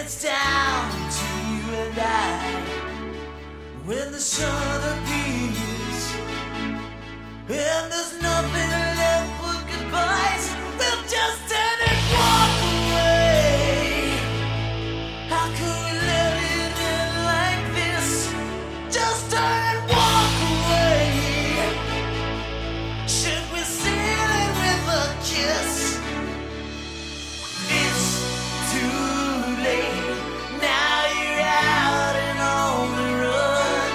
It's down to you and I. When the sun appears and there's nothing left but goodbyes, we'll just turn and walk away. How could we let it end like this? Just turn and walk away. Should we seal it with a kiss? It's too late. Now you're out and on the run.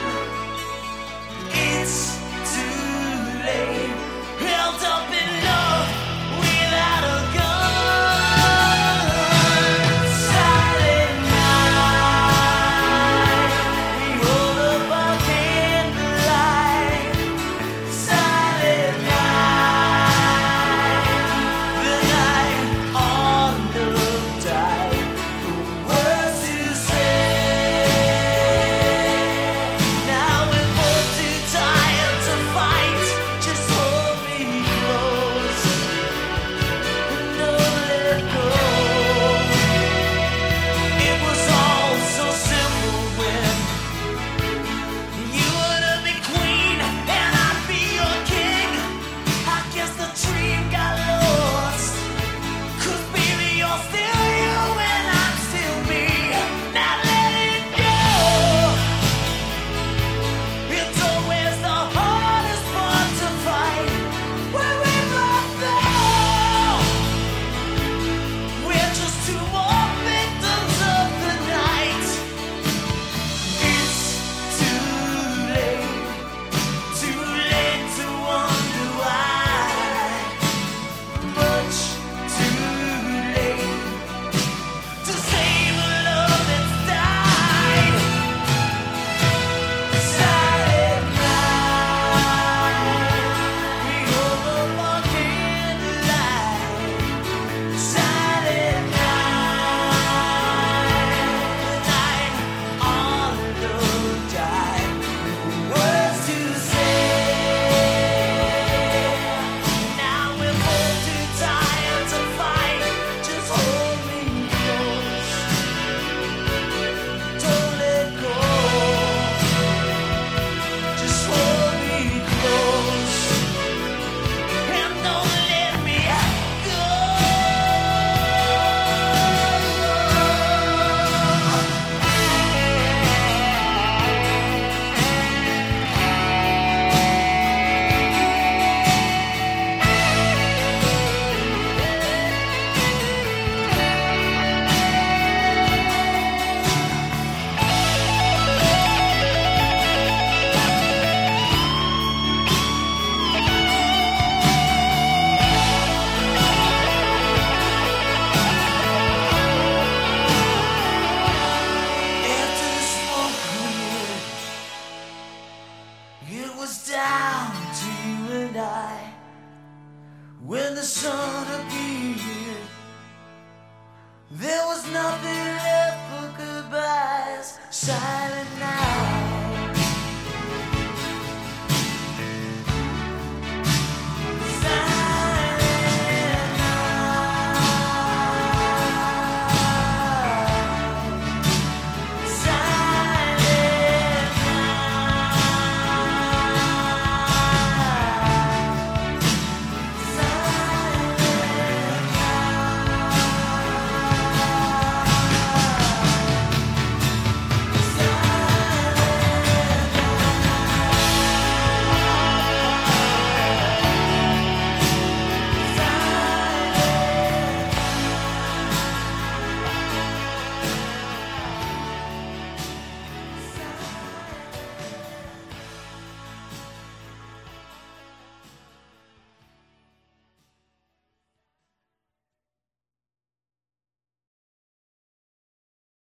It's too late. Held up in love without a gun. Silent night. We hold up our candlelight. Silent night. The night on the tide. The words to say. Now we're both too tired to fight. Just hold me close and don't let go. It was all so simple when you would be queen and I'd be your king. I guess the dream got lost. 'Cause baby, you're still you and I'm still me. Now let it go. It's always the hardest part to fight. When we both know we're just two more victims of the night. It's too late to wonder why. Much too late to save a love that's died. Silent night. We hold up our candlelight. Silent night. Night on the tide. Words to say. Now we're both too tired to fight. Just hold me close. Don't let go. Just hold me close. And don't let me go. After the smoke cleared, it was down to you and I. When the sun appeared, there was nothing left but goodbyes. Silent